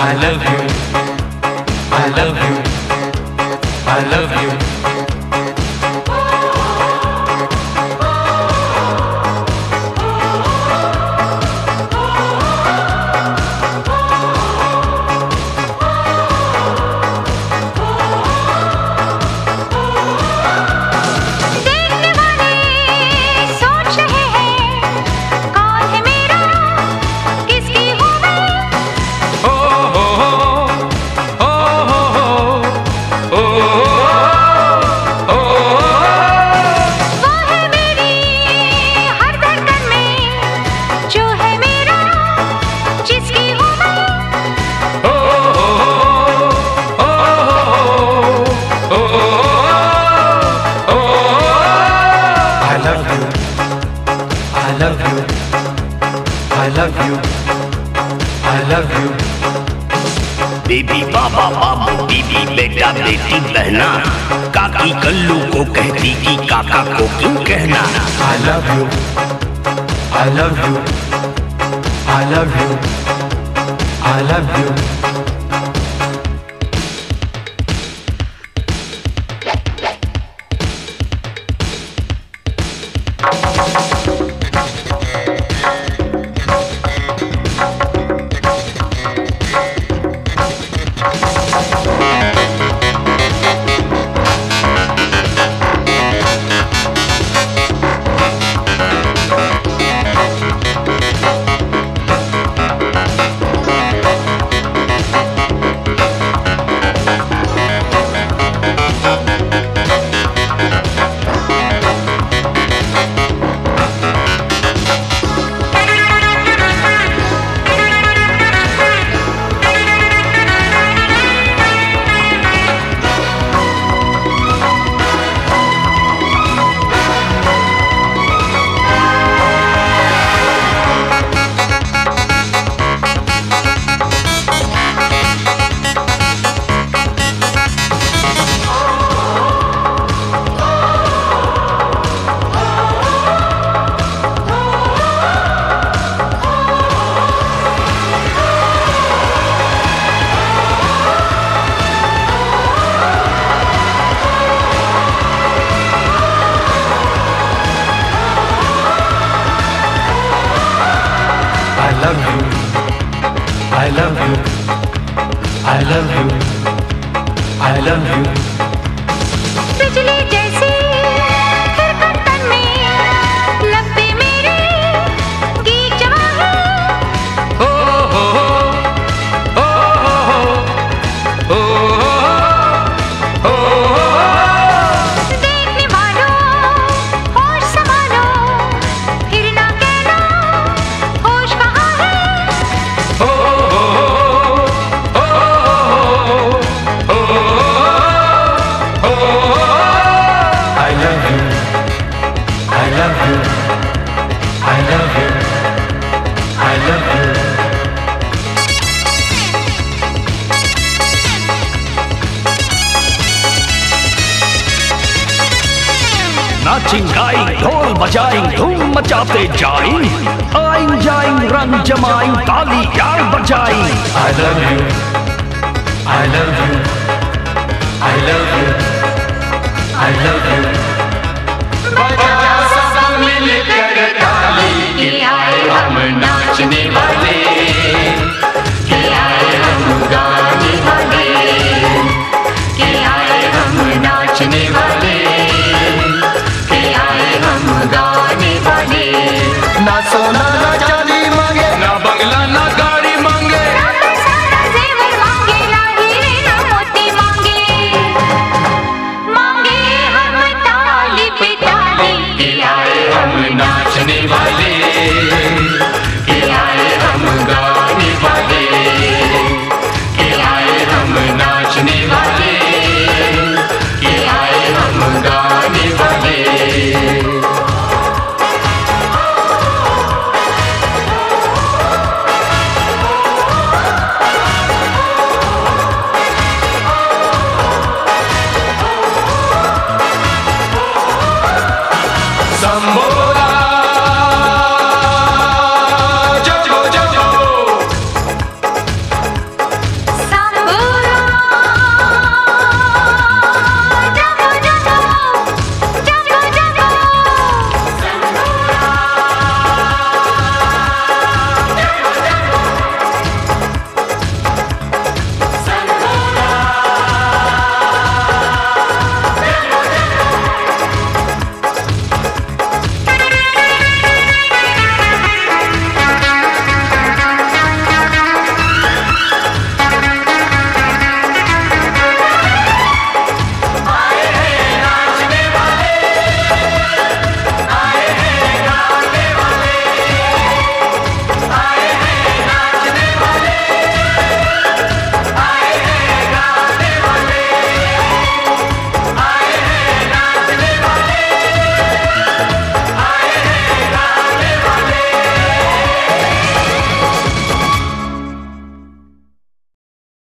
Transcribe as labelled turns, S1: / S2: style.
S1: I love you, I love you, I love you. I love you, I love you.
S2: Baby बाबा बाबू बीबी बेटा बेटी बहना, काकी कल्लू को कहती कि काका को क्यों कहना।
S1: I love you, I love you, I love you, I love you. I love you, I love you, I love you, I love you.
S3: बिजली जैसी धड़कन तन में, लब पे मेरे गीत जमा है।
S1: हो हो हो हो हो हो।
S3: देखने वालों होश संभालो, फिर ना कहना होश कहाँ है।
S1: हो हो हो हो हो। I love you, I love you, I love you, I love you.
S2: नाचिंग गाई ढोल बजाई धूम मचाते जाई, आइन जाई रंग जमाई ताली यार बजाई।
S1: I love you, I love you, I love you, I love you.
S3: बजाओ सब मिलकर ताली की